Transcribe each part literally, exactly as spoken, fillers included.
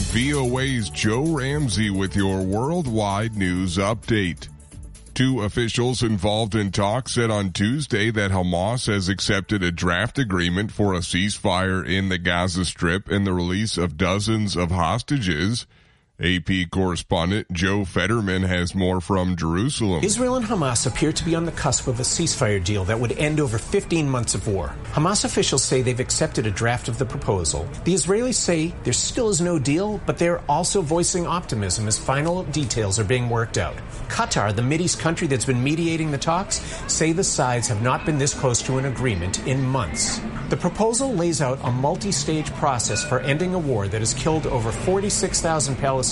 V O A's Joe Ramsey with your worldwide news update. Two officials involved in talks said on Tuesday that Hamas has accepted a draft agreement for a ceasefire in the Gaza Strip and the release of dozens of hostages. A P correspondent Joe Fetterman has more from Jerusalem. Israel and Hamas appear to be on the cusp of a ceasefire deal that would end over fifteen months of war. Hamas officials say they've accepted a draft of the proposal. The Israelis say there still is no deal, but they're also voicing optimism as final details are being worked out. Qatar, the Mideast country that's been mediating the talks, say the sides have not been this close to an agreement in months. The proposal lays out a multi-stage process for ending a war that has killed over forty-six thousand Palestinians,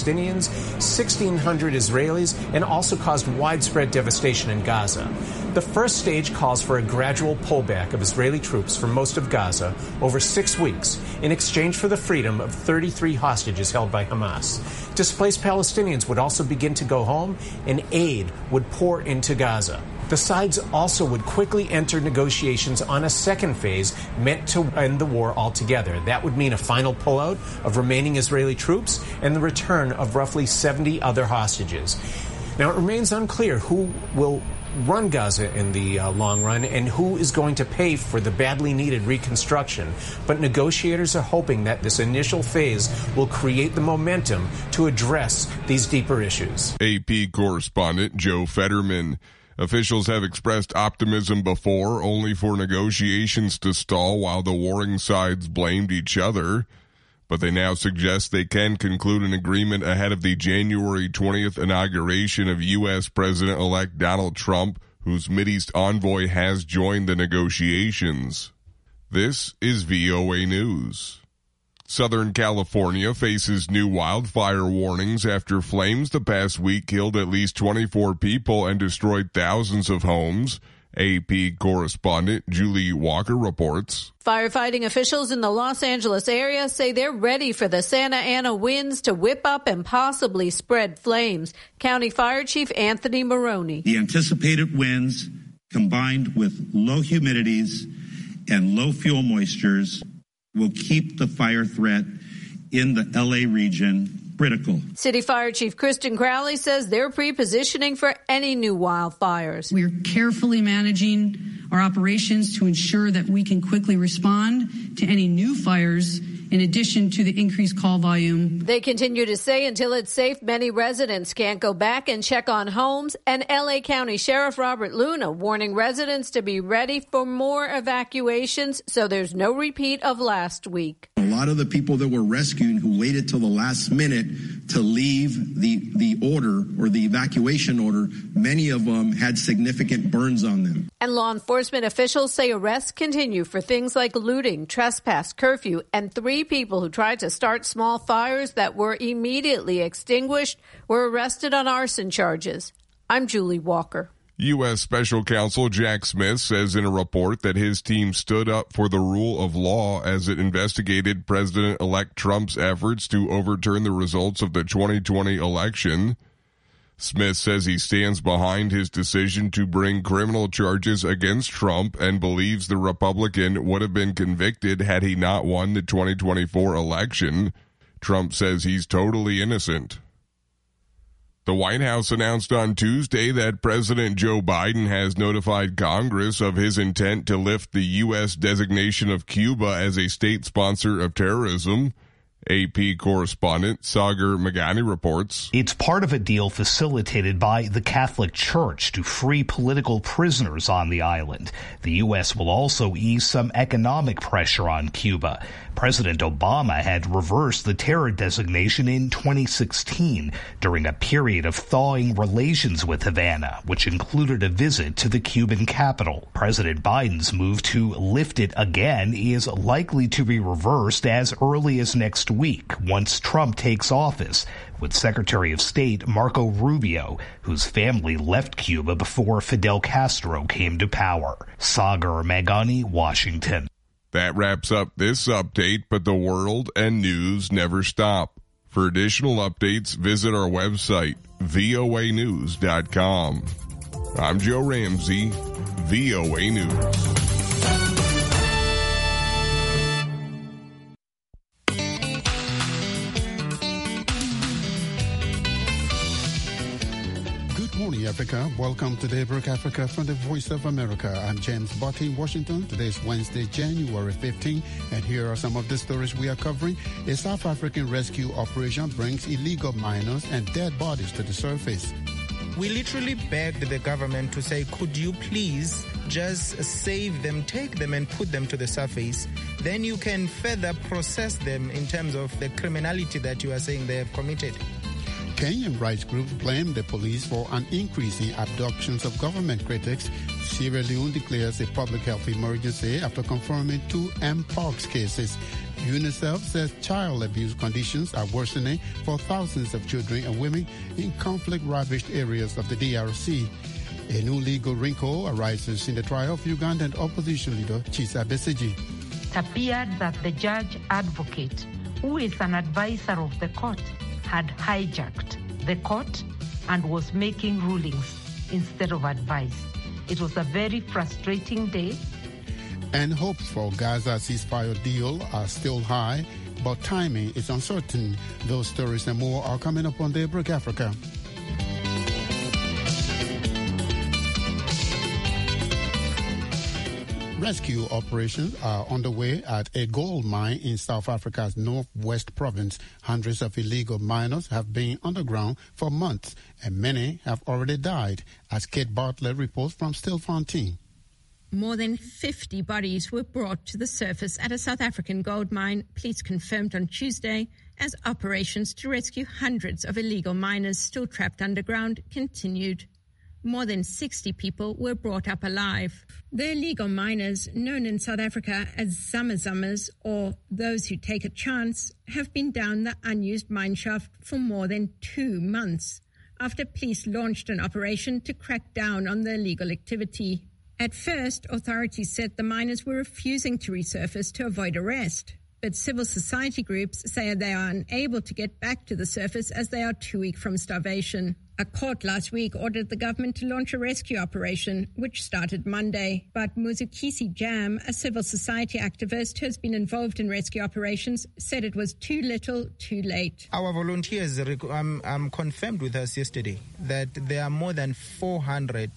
sixteen hundred Israelis, and also caused widespread devastation in Gaza. The first stage calls for a gradual pullback of Israeli troops from most of Gaza over six weeks in exchange for the freedom of thirty-three hostages held by Hamas. Displaced Palestinians would also begin to go home, and aid would pour into Gaza. The sides also would quickly enter negotiations on a second phase meant to end the war altogether. That would mean a final pullout of remaining Israeli troops and the return of roughly seventy other hostages. Now, it remains unclear who will run Gaza in the uh, long run and who is going to pay for the badly needed reconstruction. But negotiators are hoping that this initial phase will create the momentum to address these deeper issues. A P correspondent Joe Fetterman. Officials have expressed optimism before, only for negotiations to stall while the warring sides blamed each other. But they now suggest they can conclude an agreement ahead of the January twentieth inauguration of U S President-elect Donald Trump, whose Mideast envoy has joined the negotiations. This is V O A News. Southern California faces new wildfire warnings after flames the past week killed at least twenty-four people and destroyed thousands of homes. A P correspondent Julie Walker reports. Firefighting officials in the Los Angeles area say they're ready for the Santa Ana winds to whip up and possibly spread flames. County Fire Chief Anthony Maroney. The anticipated winds, combined with low humidities and low fuel moistures, will keep the fire threat in the L A region critical. City Fire Chief Kristen Crowley says they're pre-positioning for any new wildfires. We're carefully managing our operations to ensure that we can quickly respond to any new fires, in addition to the increased call volume. They continue to say until it's safe, many residents can't go back and check on homes. And L A County Sheriff Robert Luna warning residents to be ready for more evacuations so there's no repeat of last week. A lot of the people that were rescuing who waited till the last minute to leave the, the order or the evacuation order, many of them had significant burns on them. And law enforcement officials say arrests continue for things like looting, trespass, curfew, and three people who tried to start small fires that were immediately extinguished were arrested on arson charges. I'm Julie Walker. U S Special Counsel Jack Smith says in a report that his team stood up for the rule of law as it investigated President-elect Trump's efforts to overturn the results of the twenty twenty election. Smith says he stands behind his decision to bring criminal charges against Trump and believes the Republican would have been convicted had he not won the twenty twenty-four election. Trump says he's totally innocent. The White House announced on Tuesday that President Joe Biden has notified Congress of his intent to lift the U S designation of Cuba as a state sponsor of terrorism. A P correspondent Sagar Meghani reports. It's part of a deal facilitated by the Catholic Church to free political prisoners on the island. The U S will also ease some economic pressure on Cuba. President Obama had reversed the terror designation in twenty sixteen during a period of thawing relations with Havana, which included a visit to the Cuban capital. President Biden's move to lift it again is likely to be reversed as early as next week, once Trump takes office, with Secretary of State Marco Rubio, whose family left Cuba before Fidel Castro came to power. Sagar Meghani, Washington. That wraps up this update, but the world and news never stop. For additional updates, visit our website, V O A news dot com. I'm Joe Ramsey, V O A News. morning, Africa. Welcome to Daybreak Africa from the Voice of America. I'm James Botti in Washington. Today is Wednesday, January fifteenth, and here are some of the stories we are covering. A South African rescue operation brings illegal miners and dead bodies to the surface. We literally begged the government to say, could you please just save them, take them and put them to the surface? Then you can further process them in terms of the criminality that you are saying they have committed. Kenyan rights groups blame the police for an increase in abductions of government critics. Sierra Leone declares a public health emergency after confirming two Mpox cases. UNICEF says child abuse conditions are worsening for thousands of children and women in conflict-ravaged areas of the D R C. A new legal wrinkle arises in the trial of Ugandan opposition leader Kizza Besigye. It appeared that the judge advocate, who is an advisor of the court, had hijacked the court and was making rulings instead of advice. It was a very frustrating day. And hopes for Gaza ceasefire deal are still high, but timing is uncertain. Those stories and more are coming up on Daybreak Africa. Rescue operations are underway at a gold mine in South Africa's northwest province. Hundreds of illegal miners have been underground for months, and many have already died, as Kate Bartlett reports from Stilfontein. More than fifty bodies were brought to the surface at a South African gold mine, police confirmed on Tuesday, as operations to rescue hundreds of illegal miners still trapped underground continued. More than sixty people were brought up alive. The illegal miners, known in South Africa as zamazamas, or those who take a chance, have been down the unused mine shaft for more than two months, after police launched an operation to crack down on the illegal activity. At first, authorities said the miners were refusing to resurface to avoid arrest, but civil society groups say they are unable to get back to the surface as they are too weak from starvation. A court last week ordered the government to launch a rescue operation, which started Monday. But Muzukisi Jam, a civil society activist who has been involved in rescue operations, said it was too little, too late. Our volunteers um, um, confirmed with us yesterday that there are more than four hundred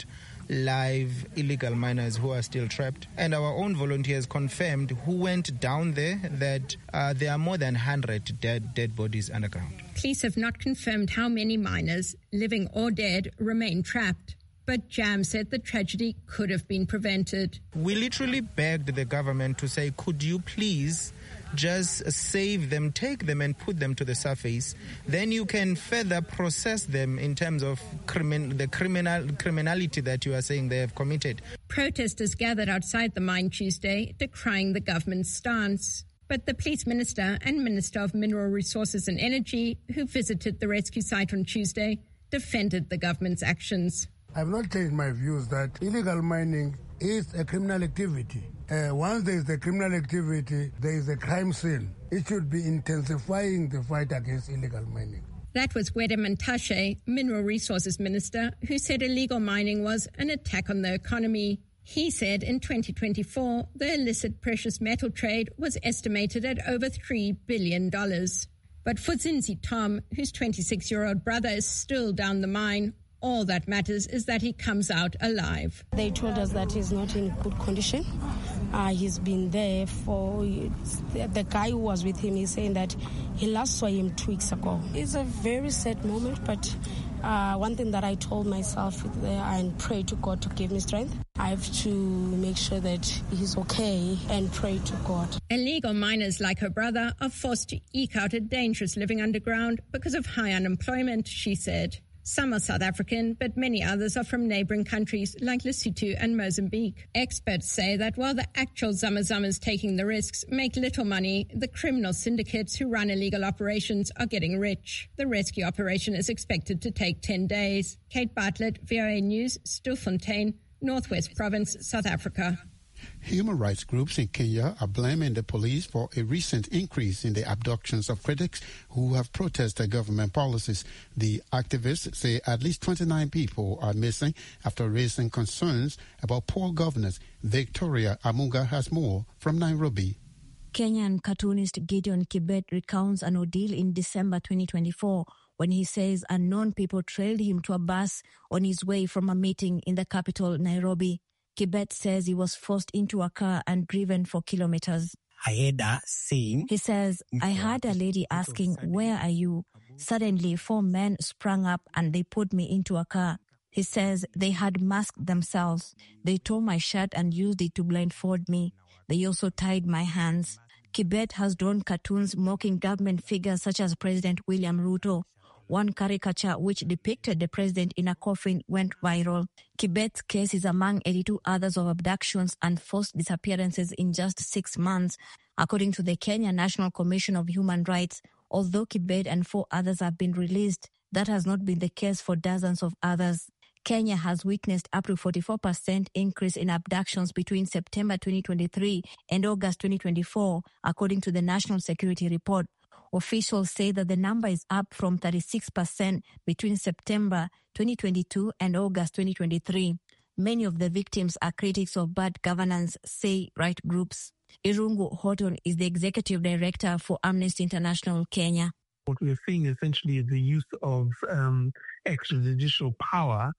live illegal miners who are still trapped. And our own volunteers confirmed, who went down there, that uh, there are more than one hundred dead, dead bodies underground. Police have not confirmed how many miners, living or dead, remain trapped. But Jam said the tragedy could have been prevented. We literally begged the government to say, could you please just save them, take them and put them to the surface? Then you can further process them in terms of crimin- the criminal criminality that you are saying they have committed. Protesters gathered outside the mine Tuesday, decrying the government's stance. But the police minister and Minister of Mineral Resources and Energy, who visited the rescue site on Tuesday, defended the government's actions. I have not changed my views that illegal mining is a criminal activity. Uh, once there is a criminal activity, there is a crime scene. It should be intensifying the fight against illegal mining. That was Gwede Mantashe, Mineral Resources Minister, who said illegal mining was an attack on the economy. He said in twenty twenty-four, the illicit precious metal trade was estimated at over three billion dollars. But Futsinzi Tom, whose twenty-six-year-old brother is still down the mine, all that matters is that he comes out alive. They told us that he's not in good condition. Uh, he's been there for, the guy who was with him is saying that he last saw him two weeks ago. It's a very sad moment, but uh, one thing that I told myself there and pray to God to give me strength. I have to make sure that he's okay and pray to God. Illegal miners like her brother are forced to eke out a dangerous living underground because of high unemployment, she said. Some are South African, but many others are from neighboring countries like Lesotho and Mozambique. Experts say that while the actual zamazamas taking the risks make little money, the criminal syndicates who run illegal operations are getting rich. The rescue operation is expected to take ten days. Kate Bartlett, V O A News, Stilfontein, Northwest Province, South Africa. Human rights groups in Kenya are blaming the police for a recent increase in the abductions of critics who have protested government policies. The activists say at least twenty-nine people are missing after raising concerns about poor governance. Victoria Amunga has more from Nairobi. Kenyan cartoonist Gideon Kibet recounts an ordeal in December twenty twenty-four when he says unknown people trailed him to a bus on his way from a meeting in the capital, Nairobi. Kibet says he was forced into a car and driven for kilometers. He says, I heard a lady asking, where are you? Suddenly, four men sprang up and they put me into a car. He says they had masked themselves. They tore my shirt and used it to blindfold me. They also tied my hands. Kibet has drawn cartoons mocking government figures such as President William Ruto. One caricature which depicted the president in a coffin went viral. Kibet's case is among eighty-two others of abductions and forced disappearances in just six months, according to the Kenya National Commission of Human Rights. Although Kibet and four others have been released, that has not been the case for dozens of others. Kenya has witnessed up to forty-four percent increase in abductions between September twenty twenty-three and August twenty twenty-four, according to the National Security Report. Officials say that the number is up from thirty-six percent between September twenty twenty-two and August twenty twenty-three. Many of the victims are critics of bad governance, say right groups. Irungu Horton is the executive director for Amnesty International Kenya. What we're seeing essentially is the use of um, extrajudicial power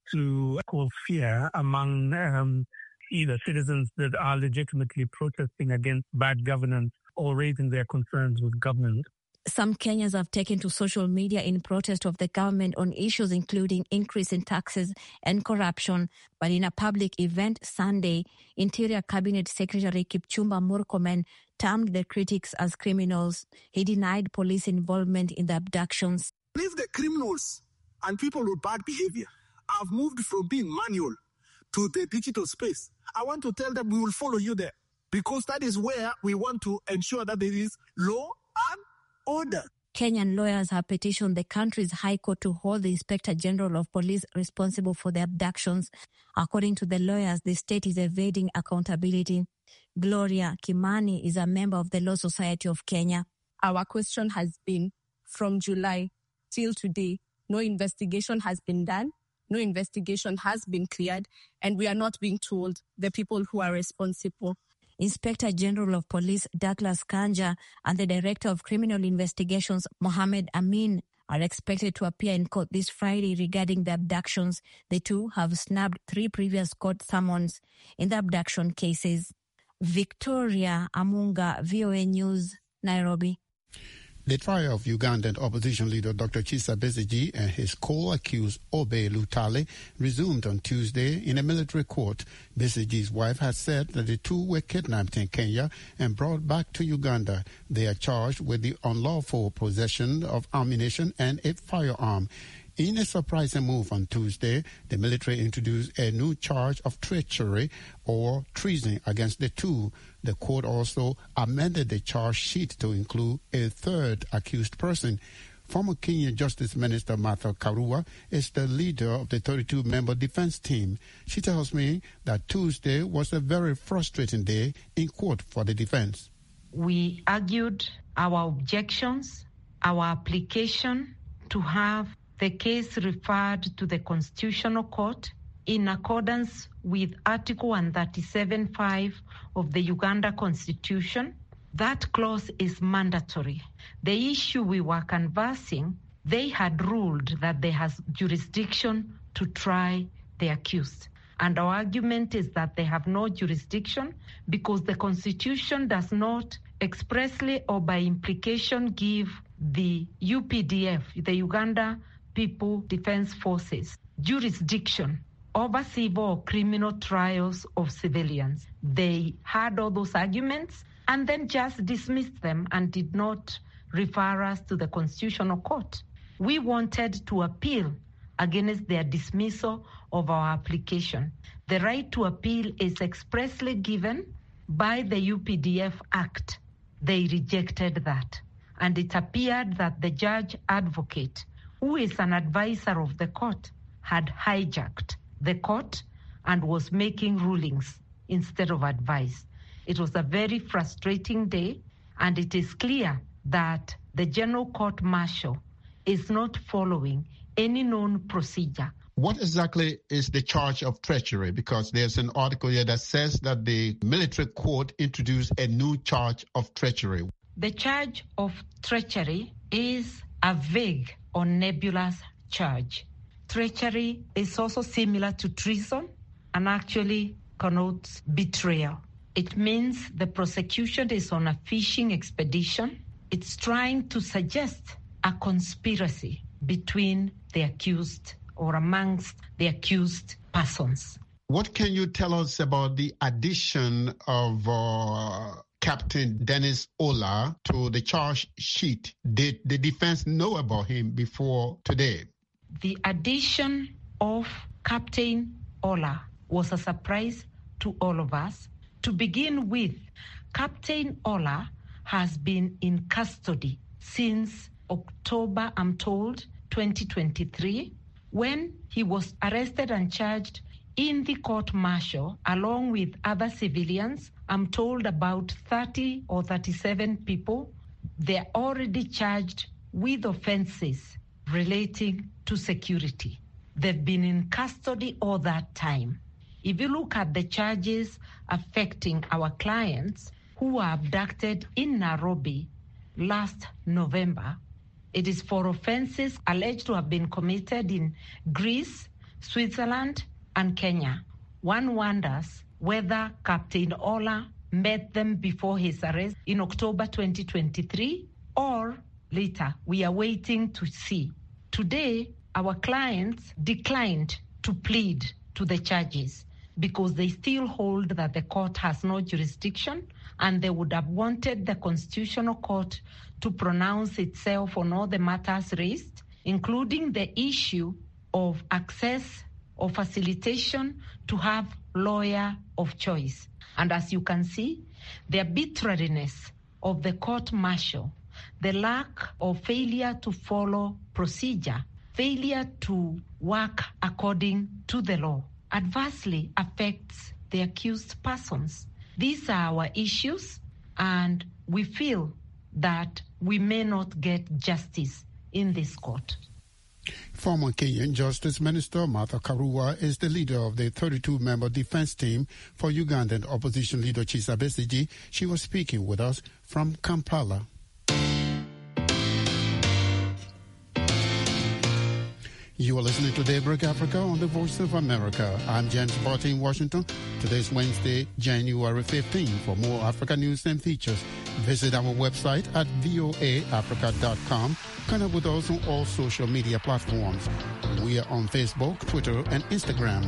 to cause fear among um, either citizens that are legitimately protesting against bad governance or raising their concerns with government. Some Kenyans have taken to social media in protest of the government on issues including increase in taxes and corruption. But in a public event Sunday, Interior Cabinet Secretary Kipchumba Murkomen termed the critics as criminals. He denied police involvement in the abductions. If the criminals and people with bad behavior have moved from being manual to the digital space, I want to tell them we will follow you there, because that is where we want to ensure that there is law and order. Kenyan lawyers have petitioned the country's High Court to hold the Inspector General of Police responsible for the abductions. According to the lawyers, the state is evading accountability. Gloria Kimani is a member of the Law Society of Kenya. Our question has been, from July till today, no investigation has been done, no investigation has been cleared, and we are not being told the people who are responsible. Inspector General of Police Douglas Kanja and the Director of Criminal Investigations Mohammed Amin are expected to appear in court this Friday regarding the abductions. The two have snubbed three previous court summons in the abduction cases. Victoria Amunga, V O A News, Nairobi. The trial of Ugandan opposition leader Doctor Kizza Besigye and his co-accused Obe Lutale resumed on Tuesday in a military court. Besigye's wife has said that the two were kidnapped in Kenya and brought back to Uganda. They are charged with the unlawful possession of ammunition and a firearm. In a surprising move on Tuesday, the military introduced a new charge of treachery or treason against the two. The court also amended the charge sheet to include a third accused person. Former Kenyan Justice Minister Martha Karua is the leader of the thirty-two member defense team. She tells me that Tuesday was a very frustrating day in court for the defense. We argued our objections, our application to have the case referred to the Constitutional Court in accordance with Article one thirty-seven point five of the Uganda Constitution. That clause is mandatory. The issue we were conversing, they had ruled that they have jurisdiction to try the accused. And our argument is that they have no jurisdiction because the Constitution does not expressly or by implication give the U P D F, the Uganda People Defense Forces, jurisdiction over civil or criminal trials of civilians. They had all those arguments and then just dismissed them and did not refer us to the Constitutional Court. We wanted to appeal against their dismissal of our application. The right to appeal is expressly given by the U P D F Act. They rejected that. And it appeared that the judge advocate, who is an advisor of the court, had hijacked the court and was making rulings instead of advice. It was a very frustrating day, and it is clear that the General Court Martial is not following any known procedure. What exactly is the charge of treachery? Because there's an article here that says that the military court introduced a new charge of treachery. The charge of treachery is a vague or nebulous charge. Treachery is also similar to treason and actually connotes betrayal. It means the prosecution is on a fishing expedition. It's trying to suggest a conspiracy between the accused or amongst the accused persons. What can you tell us about the addition of uh, Captain Dennis Ola to the charge sheet? Did the defense know about him before today? The addition of Captain Ola was a surprise to all of us. To begin with, Captain Ola has been in custody since October, I'm told, twenty twenty-three, when he was arrested and charged in the court-martial along with other civilians. I'm told about thirty or thirty-seven people. They're already charged with offenses relating to security. They've been in custody all that time. If you look at the charges affecting our clients who were abducted in Nairobi last November, it is for offenses alleged to have been committed in Greece, Switzerland, and Kenya. One wonders whether Captain Ola met them before his arrest in October twenty twenty-three or later. We are waiting to see. Today, our clients declined to plead to the charges because they still hold that the court has no jurisdiction, and they would have wanted the Constitutional Court to pronounce itself on all the matters raised, including the issue of access or facilitation to have lawyer of choice. And as you can see, the arbitrariness of the court-martial, the lack of failure to follow procedure, failure to work according to the law, adversely affects the accused persons. These are our issues, and we feel that we may not get justice in this court. Former Kenyan Justice Minister Martha Karua is the leader of the thirty-two member defense team for Ugandan opposition leader Kizza Besigye. She was speaking with us from Kampala. You are listening to Daybreak Africa on the Voice of America. I'm James Barty in Washington. Today's Wednesday, January fifteenth. For more Africa news and features, visit our website at voa africa dot com. Connect with us on all social media platforms. We are on Facebook, Twitter, and Instagram.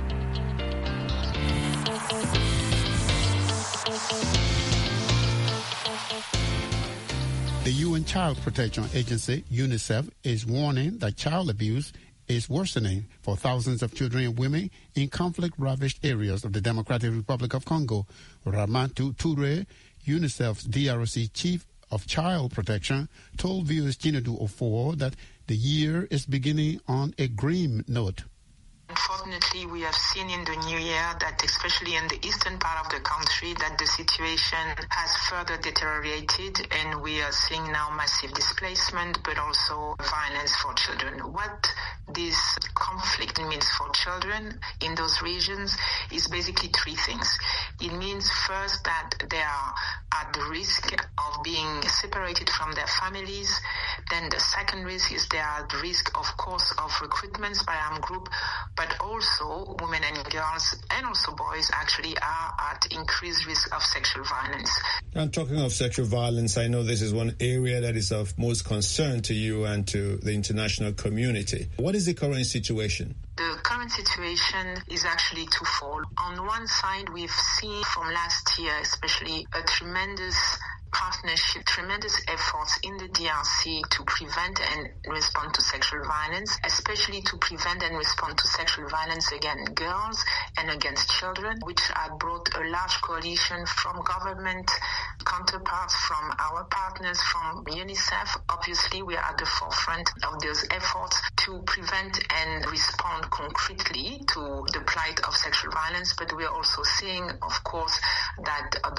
The U N Child Protection Agency, UNICEF, is warning that child abuse is worsening for thousands of children and women in conflict-ravaged areas of the Democratic Republic of Congo. Ramatu Toure, UNICEF's D R C Chief of Child Protection, told viewers Chinedu Ofowo that the year is beginning on a grim note. Unfortunately, we have seen in the new year that, especially in the eastern part of the country, that the situation has further deteriorated, and we are seeing now massive displacement, but also violence for children. What this conflict means for children in those regions is basically three things. It means first that they are at the risk of being separated from their families. Then the second risk is they are at the risk, of course, of recruitments by armed group, but also women and girls and also boys actually are at increased risk of sexual violence. And talking of sexual violence, I know this is one area that is of most concern to you and to the international community. What is the current situation? The current situation is actually twofold. On one side, we've seen from last year, especially a tremendous partnership, tremendous efforts in the D R C to prevent and respond to sexual violence, especially to prevent and respond to sexual violence against girls and against children, which had brought a large coalition from government counterparts, from our partners, from UNICEF. Obviously, we are at the forefront of those efforts to prevent and respond concretely to the plight of sexual violence, but we are also seeing, of course, that those crimes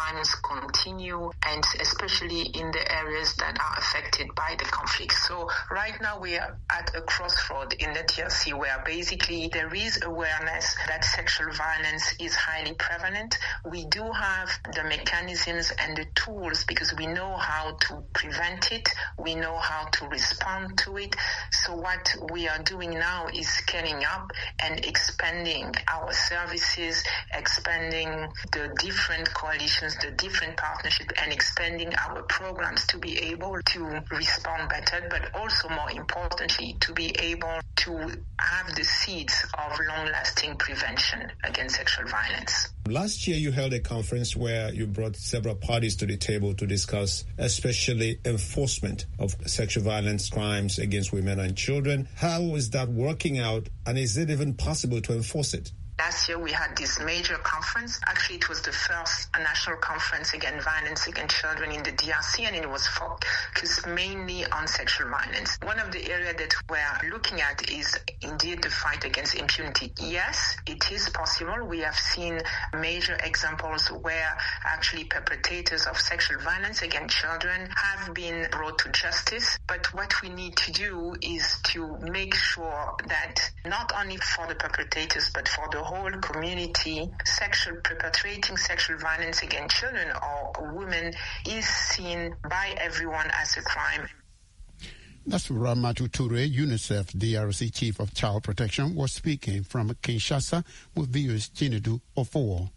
crimes continue, and especially in the areas that are affected by the conflict. So right now we are at a crossroad in the D R C where basically there is awareness that sexual violence is highly prevalent. We do have the mechanisms and the tools because we know how to prevent it. We know how to respond to it. So what we are doing now is scaling up and expanding our services, expanding the different coalitions, the different partnerships, and expanding our programs to be able to respond better, but also more importantly, to be able to have the seeds of long-lasting prevention against sexual violence. Last year, you held a conference where you brought several parties to the table to discuss especially enforcement of sexual violence crimes against women and children. How is that working out, and is it even possible to enforce it? Last year, we had this major conference. Actually, it was the first national conference against violence against children in the D R C, and it was focused mainly on sexual violence. One of the areas that we're looking at is indeed the fight against impunity. Yes, it is possible. We have seen major examples where actually perpetrators of sexual violence against children have been brought to justice. But what we need to do is to make sure that not only for the perpetrators, but for the whole community, sexual perpetrating sexual violence against children or women is seen by everyone as a crime. That's Ramatu Toure, UNICEF D R C Chief of Child Protection, was speaking from Kinshasa with viewers Chinedu Ofowo.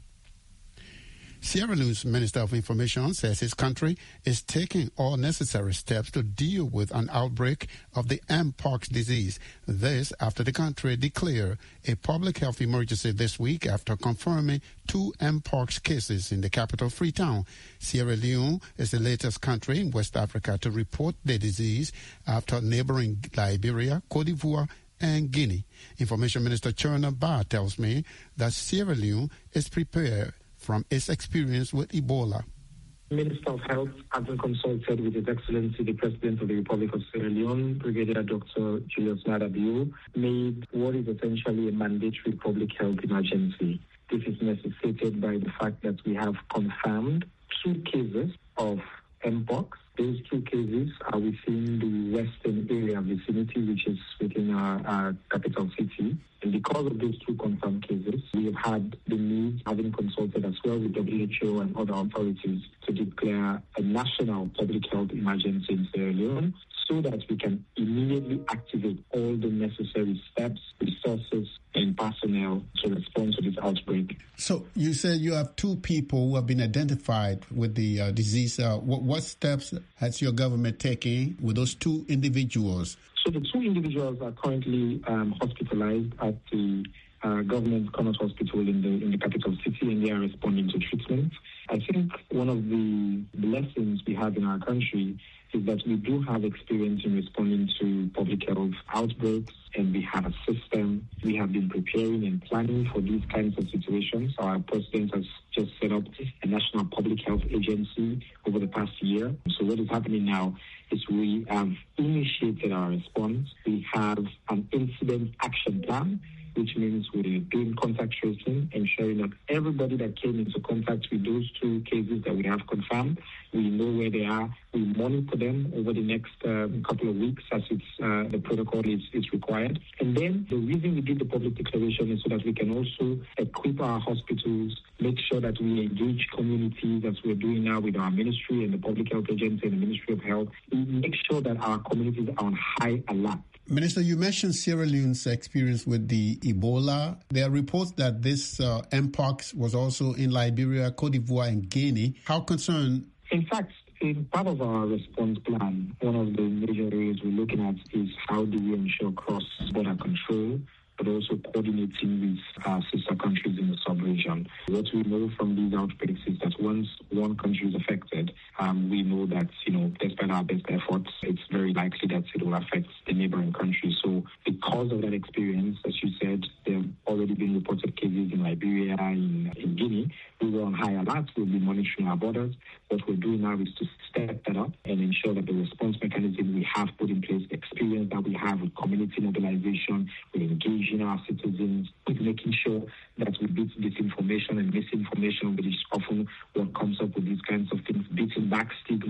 Sierra Leone's Minister of Information says his country is taking all necessary steps to deal with an outbreak of the Mpox disease. This after the country declared a public health emergency this week after confirming two Mpox cases in the capital, Freetown. Sierra Leone is the latest country in West Africa to report the disease after neighboring Liberia, Cote d'Ivoire, and Guinea. Information Minister Cherna Ba tells me that Sierra Leone is prepared from its experience with Ebola. Minister of Health, having consulted with His Excellency the President of the Republic of Sierra Leone, Brigadier Doctor Julius Maada Bio, made what is essentially a mandatory public health emergency. This is necessitated by the fact that we have confirmed two cases of Mpox. Those two cases are within the western area vicinity, which is within our, our capital city. And because of those two confirmed cases, we have had the need, having consulted as well with W H O and other authorities, to declare a national public health emergency in Sierra Leone so that we can immediately activate all the necessary steps, resources, and personnel to respond to this outbreak. So you said you have two people who have been identified with the uh, disease. Uh, what, what steps has your government taken with those two individuals? So the two individuals are currently um, hospitalized at the uh, government Connors Hospital in the in the capital city, and they are responding to treatment. I think one of the lessons we have in our country is that we do have experience in responding to public health outbreaks, and we have a system. We have been preparing and planning for these kinds of situations. Our president has just set up a national public health agency over the past year. So what is happening now is we have initiated our response. We have an incident action plan, which means we're doing contact tracing, ensuring that everybody that came into contact with those two cases that we have confirmed, we know where they are. We monitor them over the next um, couple of weeks as it's, uh, the protocol is, is required. And then the reason we did the public declaration is so that we can also equip our hospitals, make sure that we engage communities as we're doing now with our ministry and the Public Health Agency and the Ministry of Health. We make sure that our communities are on high alert. Minister, you mentioned Sierra Leone's experience with the Ebola. There are reports that this uh, Mpox was also in Liberia, Cote d'Ivoire, and Guinea. How concerned? In fact, in part of our response plan, one of the major areas we're looking at is how do we ensure cross-border control, but also coordinating with our sister countries in the sub-region. What we know from these outbreaks is that once one country is affected, um, we know that, you know, despite our best efforts, it's very likely that it will affect the neighboring countries. So because of that experience, as you said, there have already been reported cases in Liberia, in, in Guinea. We were on high alert. We'll be monitoring our borders. What we're doing now is to step that up and ensure that the response mechanism we have put in place, the experience that we have with community mobilization, with engaging our citizens, with making sure that we beat disinformation and misinformation, which is often what comes up with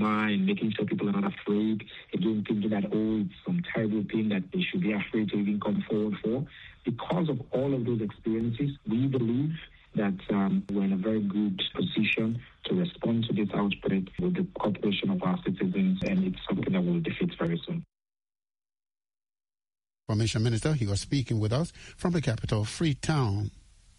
trauma and making sure people are not afraid. Again, thinking that, oh, it's some terrible thing that they should be afraid to even come forward for. Because of all of those experiences, we believe that um, we're in a very good position to respond to this outbreak with the cooperation of our citizens, and it's something that we'll defeat very soon. Information Minister, he was speaking with us from the capital, Freetown.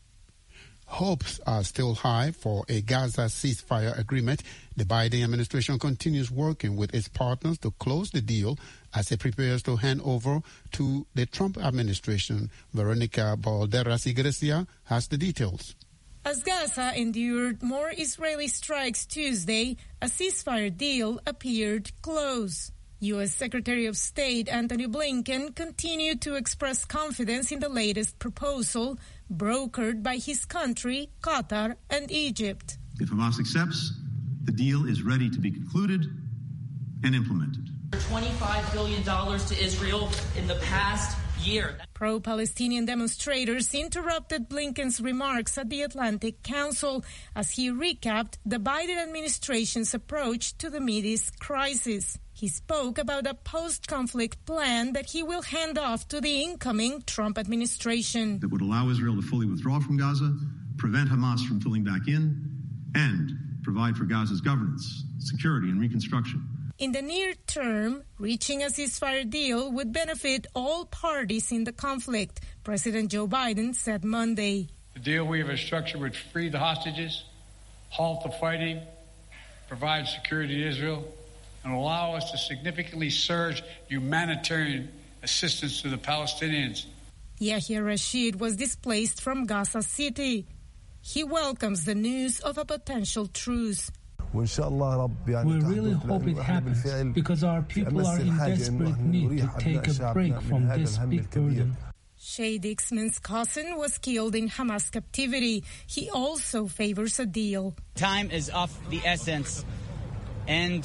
Hopes are still high for a Gaza ceasefire agreement. The Biden administration continues working with its partners to close the deal as it prepares to hand over to the Trump administration. Veronica Balderas Iglesia has the details. As Gaza endured more Israeli strikes Tuesday, a ceasefire deal appeared close. U S Secretary of State Antony Blinken continued to express confidence in the latest proposal, brokered by his country, Qatar, and Egypt. If Hamas accepts, the deal is ready to be concluded and implemented. twenty-five billion dollars to Israel in the past year. Pro-Palestinian demonstrators interrupted Blinken's remarks at the Atlantic Council as he recapped the Biden administration's approach to the Mideast crisis. He spoke about a post-conflict plan that he will hand off to the incoming Trump administration. That would allow Israel to fully withdraw from Gaza, prevent Hamas from filling back in, and provide for Gaza's governance, security, and reconstruction. In the near term, reaching a ceasefire deal would benefit all parties in the conflict, President Joe Biden said Monday. The deal we have structured would free the hostages, halt the fighting, provide security to Israel, and allow us to significantly surge humanitarian assistance to the Palestinians. Yahya Rashid was displaced from Gaza City. He welcomes the news of a potential truce. We really hope it happens because our people are in desperate need to take a break from this big burden. Shay Dixman's cousin was killed in Hamas captivity. He also favors a deal. Time is of the essence, and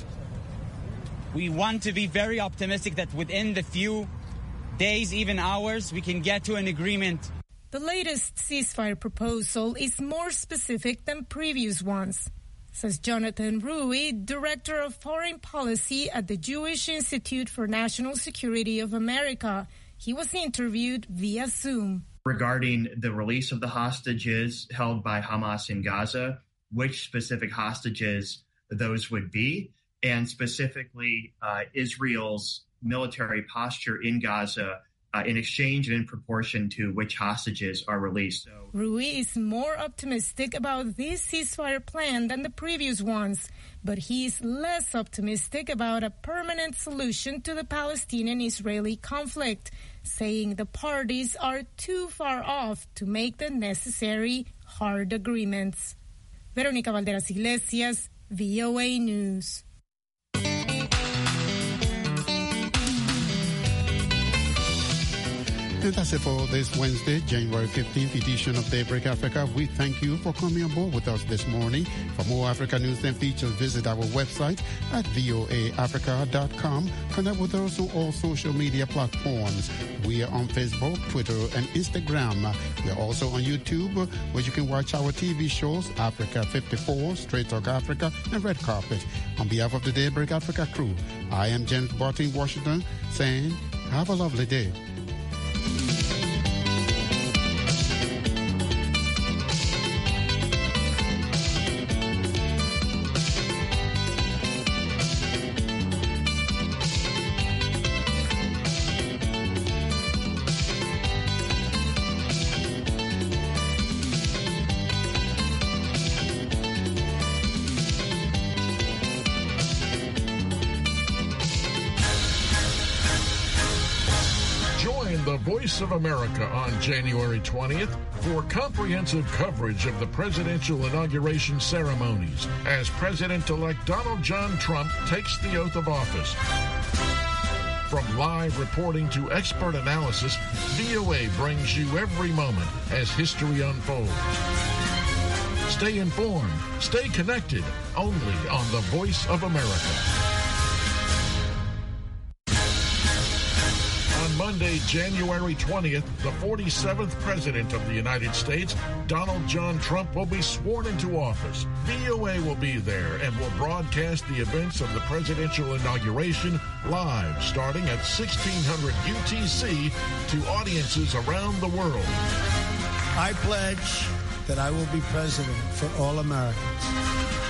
we want to be very optimistic that within the few days, even hours, we can get to an agreement. The latest ceasefire proposal is more specific than previous ones, says Jonathan Rui, Director of Foreign Policy at the Jewish Institute for National Security of America. He was interviewed via Zoom. Regarding the release of the hostages held by Hamas in Gaza, which specific hostages those would be, and specifically uh, Israel's military posture in Gaza uh, in exchange and in proportion to which hostages are released. So, Rui is more optimistic about this ceasefire plan than the previous ones, but he is less optimistic about a permanent solution to the Palestinian-Israeli conflict, saying the parties are too far off to make the necessary hard agreements. Veronica Valderas Iglesias, V O A News. And that's it for this Wednesday, January fifteenth edition of Daybreak Africa. We thank you for coming on board with us this morning. For more Africa news and features, visit our website at V O A Africa dot com. Connect with us on all social media platforms. We are on Facebook, Twitter, and Instagram. We are also on YouTube, where you can watch our T V shows, Africa fifty-four, Straight Talk Africa, and Red Carpet. On behalf of the Daybreak Africa crew, I am James Barton, Washington, saying, have a lovely day. Voice of America on January twentieth for comprehensive coverage of the presidential inauguration ceremonies as President-elect Donald John Trump takes the oath of office. From live reporting to expert analysis, V O A brings you every moment as history unfolds. Stay informed, stay connected, only on the Voice of America. On Monday, January twentieth, the forty-seventh President of the United States, Donald John Trump, will be sworn into office. V O A will be there and will broadcast the events of the presidential inauguration live starting at sixteen hundred U T C to audiences around the world. I pledge that I will be president for all Americans.